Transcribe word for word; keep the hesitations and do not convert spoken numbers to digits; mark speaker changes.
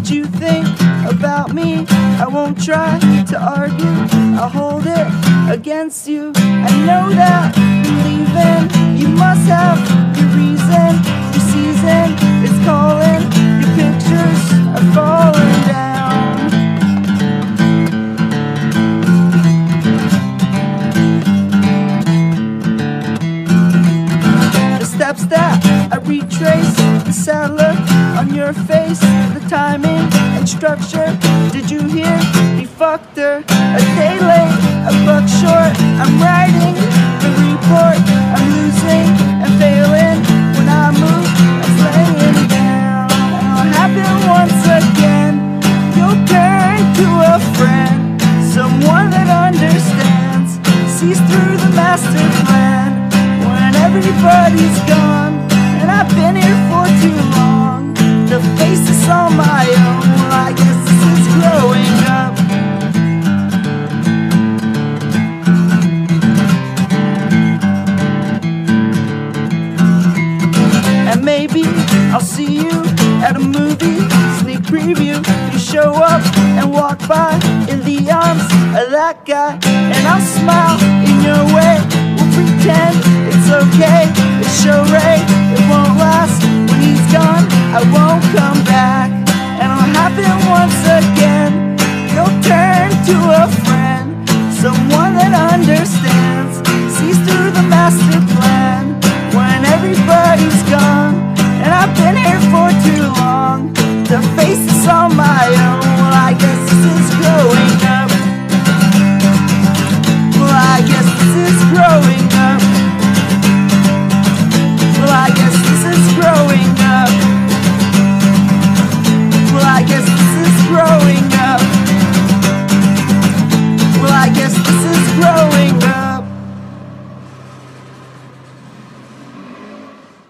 Speaker 1: what you think about me. I won't try to argue, I'll hold it against you. I know that believing, you must have your reason. Your season is calling, your pictures are falling down. The steps that I retrace, the sad look on your face, the timing and structure. Did you hear? He fucked her a day late, a buck short. I'm writing the report, I'm losing and failing. When I move, I'm laying down. I'll happen once again. You'll turn to a friend, someone that understands, sees through the master plan. When everybody's gone and I've been here for too long, the face is on my own. Well, I guess this is growing up. And maybe I'll see you at a movie sneak preview. You show up and walk by in the arms of that guy, and I'll smile in your way. We'll pretend it's okay, it's show Ray.